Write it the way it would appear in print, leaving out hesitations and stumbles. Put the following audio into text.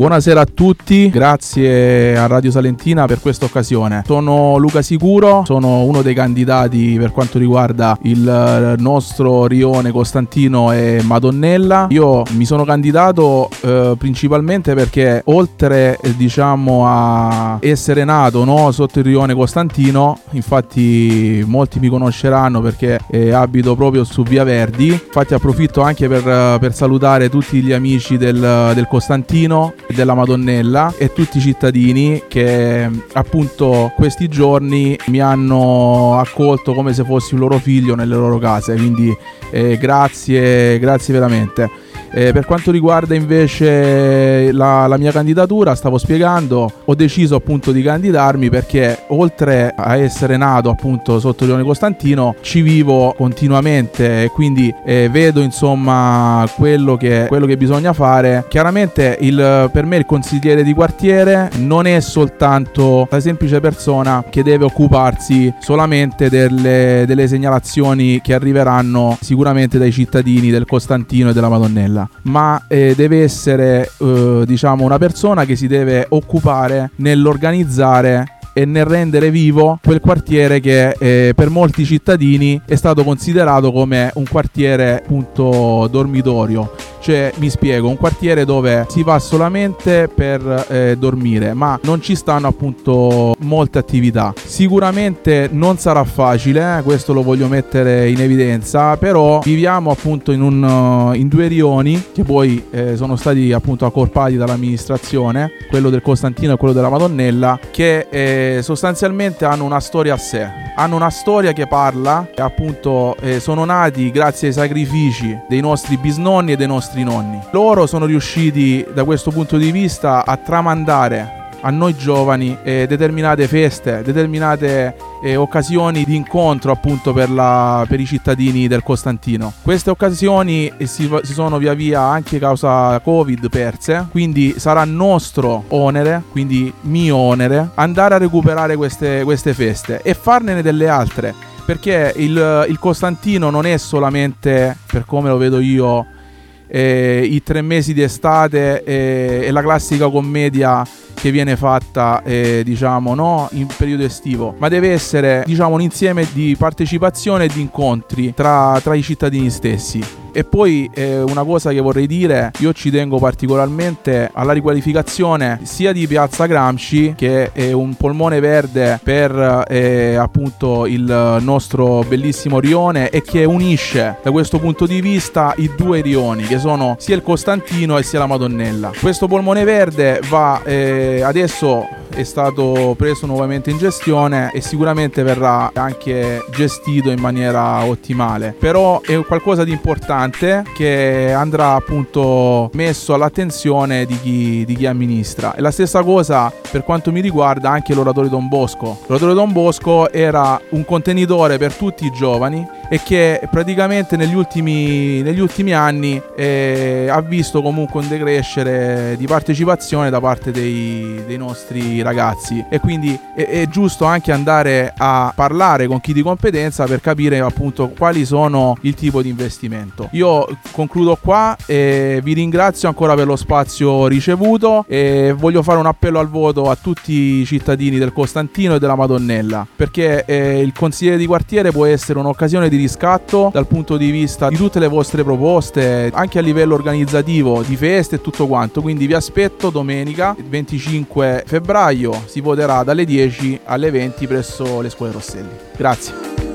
Buonasera a tutti, grazie a Radio Salentina per questa occasione. Sono Luca Sicuro, sono uno dei candidati per quanto riguarda il nostro rione Costantino e Madonnella. Io mi sono candidato principalmente perché oltre a essere nato sotto il rione Costantino, infatti molti mi conosceranno perché abito proprio su Via Verdi. Infatti approfitto anche per salutare tutti gli amici del Costantino, della Madonnella e tutti i cittadini che appunto questi giorni mi hanno accolto come se fossi un loro figlio nelle loro case, quindi grazie veramente. Per quanto riguarda invece la mia candidatura, stavo spiegando, ho deciso appunto di candidarmi perché oltre a essere nato appunto sotto il rione Costantino ci vivo continuamente e quindi vedo insomma quello che bisogna fare. Chiaramente per me il consigliere di quartiere non è soltanto la semplice persona che deve occuparsi solamente delle segnalazioni che arriveranno sicuramente dai cittadini del Costantino e della Madonnella, ma deve essere una persona che si deve occupare nell'organizzare e nel rendere vivo quel quartiere che per molti cittadini è stato considerato come un quartiere appunto dormitorio. Cioè, mi spiego, un quartiere dove si va solamente per dormire, ma non ci stanno appunto molte attività. Sicuramente non sarà facile, questo lo voglio mettere in evidenza, però viviamo appunto in due rioni che poi sono stati appunto accorpati dall'amministrazione, quello del Costantino e quello della Madonnella, che sostanzialmente hanno una storia a sé, hanno una storia che parla, appunto sono nati grazie ai sacrifici dei nostri bisnonni e dei nostri nonni. Loro sono riusciti da questo punto di vista a tramandare a noi giovani determinate feste, determinate occasioni di incontro appunto per i cittadini del Costantino. Queste occasioni si sono via via, anche causa Covid, perse, quindi sarà nostro onere, quindi mio onere, andare a recuperare queste feste e farne delle altre, perché il Costantino non è solamente, per come lo vedo io, i 3 mesi di estate e la classica commedia che viene fatta in periodo estivo, ma deve essere un insieme di partecipazione e di incontri tra i cittadini stessi. E poi una cosa che vorrei dire, io ci tengo particolarmente alla riqualificazione sia di Piazza Gramsci, che è un polmone verde per appunto il nostro bellissimo rione e che unisce da questo punto di vista i due rioni che sono sia il Costantino e sia la Madonnella. Questo polmone verde va adesso è stato preso nuovamente in gestione e sicuramente verrà anche gestito in maniera ottimale, però è qualcosa di importante che andrà appunto messo all'attenzione di chi amministra. E la stessa cosa per quanto mi riguarda anche l'Oratorio Don Bosco. L'Oratorio Don Bosco era un contenitore per tutti i giovani e che praticamente negli ultimi anni ha visto comunque un decrescere di partecipazione da parte dei nostri ragazzi, e quindi è giusto anche andare a parlare con chi di competenza per capire appunto quali sono il tipo di investimento. Io concludo qua e vi ringrazio ancora per lo spazio ricevuto e voglio fare un appello al voto a tutti i cittadini del Costantino e della Madonnella, perché il consigliere di quartiere può essere un'occasione di riscatto dal punto di vista di tutte le vostre proposte, anche a livello organizzativo di feste e tutto quanto. Quindi vi aspetto domenica 25 febbraio, si voterà dalle 10 alle 20 presso le Scuole Rosselli. Grazie.